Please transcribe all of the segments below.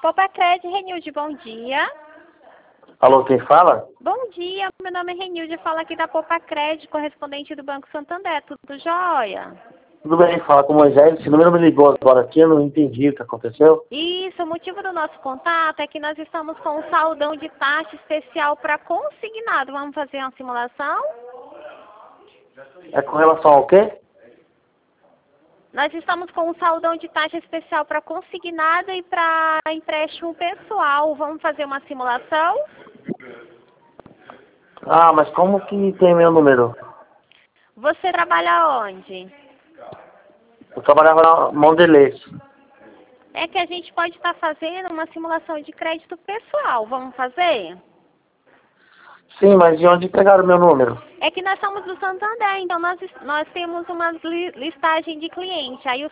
Popacred, Renilde, bom dia. Alô, quem fala? Bom dia, meu nome é Renilde, falo aqui da Popacred, correspondente do Banco Santander, tudo jóia? Tudo bem, fala com o Moisés. Esse número me ligou agora aqui, eu não entendi o que aconteceu. Isso, o motivo do nosso contato é que nós estamos com um saldão de taxa especial para consignado. Vamos fazer uma simulação? É com relação ao quê? Nós estamos com um saldão de taxa especial para consignado e para empréstimo pessoal. Vamos fazer uma simulação? Ah, mas como que tem meu número? Você trabalha onde? Eu trabalhava na Mondelez. É que a gente pode estar fazendo uma simulação de crédito pessoal. Vamos fazer? Sim, mas de onde pegaram meu número? É que nós somos do Santander, então nós temos uma listagem de cliente. Aí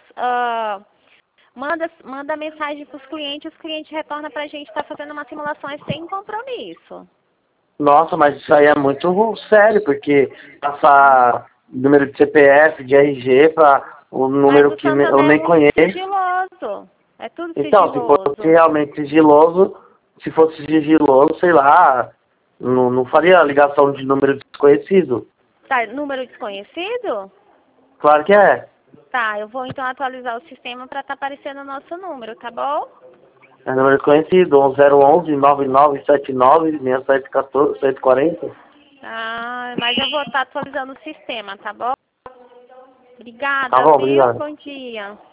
manda mensagem para os clientes retornam para a gente estar fazendo uma simulação sem compromisso. Nossa, mas isso aí é muito sério, porque passar número de CPF, de RG para o número Mas o que eu Santander nem é muito conheço. sigiloso. É tudo Então, se sigiloso. fosse realmente sigiloso, sei lá, não faria ligação de número desconhecido. Tá, número desconhecido? Claro que é. Tá, eu vou então atualizar o sistema para estar aparecendo o nosso número, tá bom? É número desconhecido, 011-9979-6714-140. Ah, mas eu vou estar atualizando o sistema, tá bom? Tá Obrigada, bom, viu? obrigado. Bom dia.